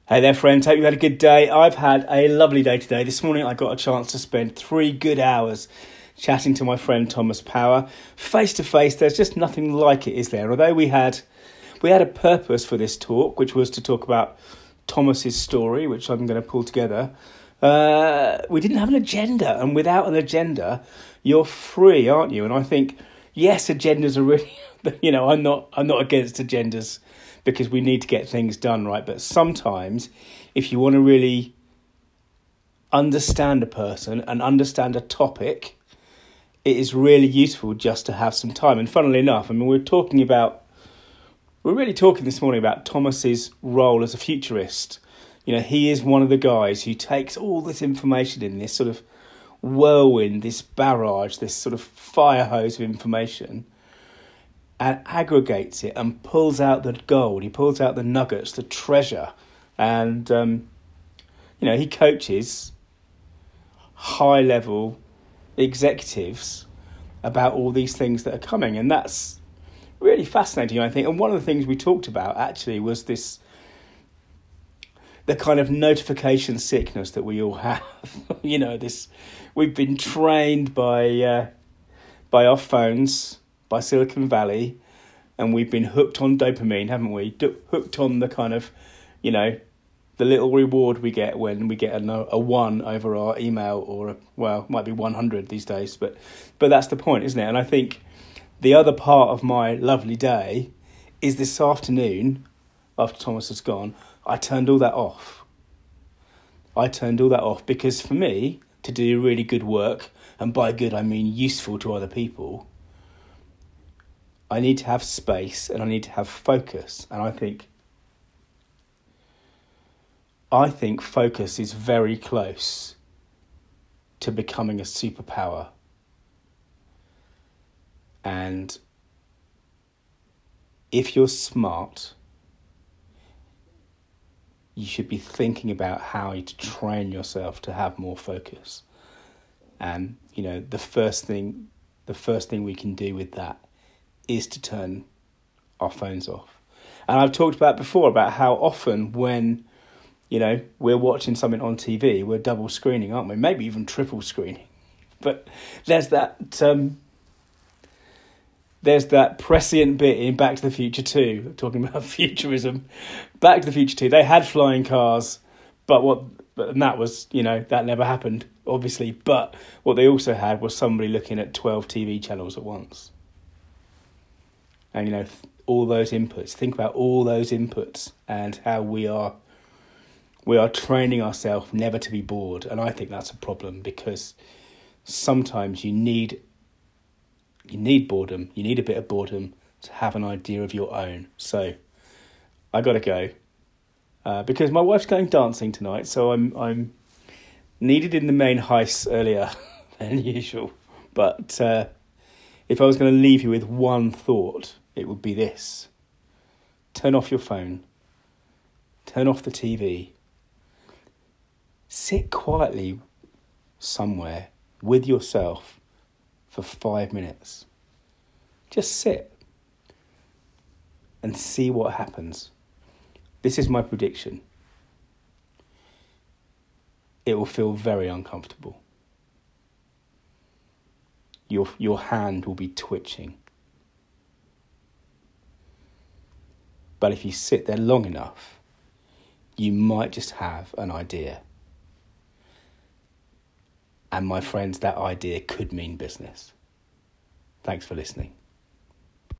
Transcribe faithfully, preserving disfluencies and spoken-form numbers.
Hey there, friends. Hope you had a good day. I've had a lovely day today. This morning I got a chance to spend three good hours chatting to my friend Thomas Power. Face to face, there's just nothing like it, is there? Although we had we had a purpose for this talk, which was to talk about Thomas's story, which I'm going to pull together. Uh, we didn't have an agenda, and without an agenda, you're free, aren't you? And I think, yes, agendas are really, you know, I'm not I'm not against agendas, because we need to get things done, right? But sometimes, if you want to really understand a person and understand a topic, it is really useful just to have some time. And funnily enough, I mean, we're talking about, we're really talking this morning about Thomas's role as a futurist. You know, he is one of the guys who takes all this information in, this sort of whirlwind, this barrage, this sort of fire hose of information, and aggregates it and pulls out the gold. He pulls out the nuggets, the treasure. And, um, you know, he coaches high-level executives about all these things that are coming. And that's really fascinating, I think. And one of the things we talked about, actually, was this, the kind of notification sickness that we all have. You know, this, we've been trained by uh, by our phones, by Silicon Valley, and we've been hooked on dopamine, haven't we? D- hooked on the kind of, you know, the little reward we get when we get a, a one over our email, or a, well, it might be one hundred these days, but but that's the point, isn't it? And I think the other part of my lovely day is this afternoon, after Thomas has gone, I turned all that off. I turned all that off because for me, to do really good work, and by good I mean useful to other people, I need to have space and I need to have focus. And I think I think focus is very close to becoming a superpower. And if you're smart, you should be thinking about how to train yourself to have more focus. And, you know, the first thing the first thing we can do with that is to turn our phones off. And I've talked about before about how often when, you know, we're watching something on T V, we're double screening, aren't we? Maybe even triple screening. But there's that um, there's that prescient bit in Back to the Future two, talking about futurism. Back to the Future two, they had flying cars, but what but and that was, you know, that never happened, obviously. But what they also had was somebody looking at twelve T V channels at once. And, you know, all those inputs, think about all those inputs and how we are we are training ourselves never to be bored. And I think that's a problem, because sometimes you need you need boredom. You need a bit of boredom to have an idea of your own. So I got to go uh, because my wife's going dancing tonight. So I'm I'm needed in the main house earlier than usual. But uh, if I was going to leave you with one thought, it would be this: turn off your phone, turn off the T V, sit quietly somewhere with yourself for five minutes. Just sit and see what happens. This is my prediction. It will feel very uncomfortable. Your, your hand will be twitching. But if you sit there long enough, you might just have an idea. And my friends, that idea could mean business. Thanks for listening.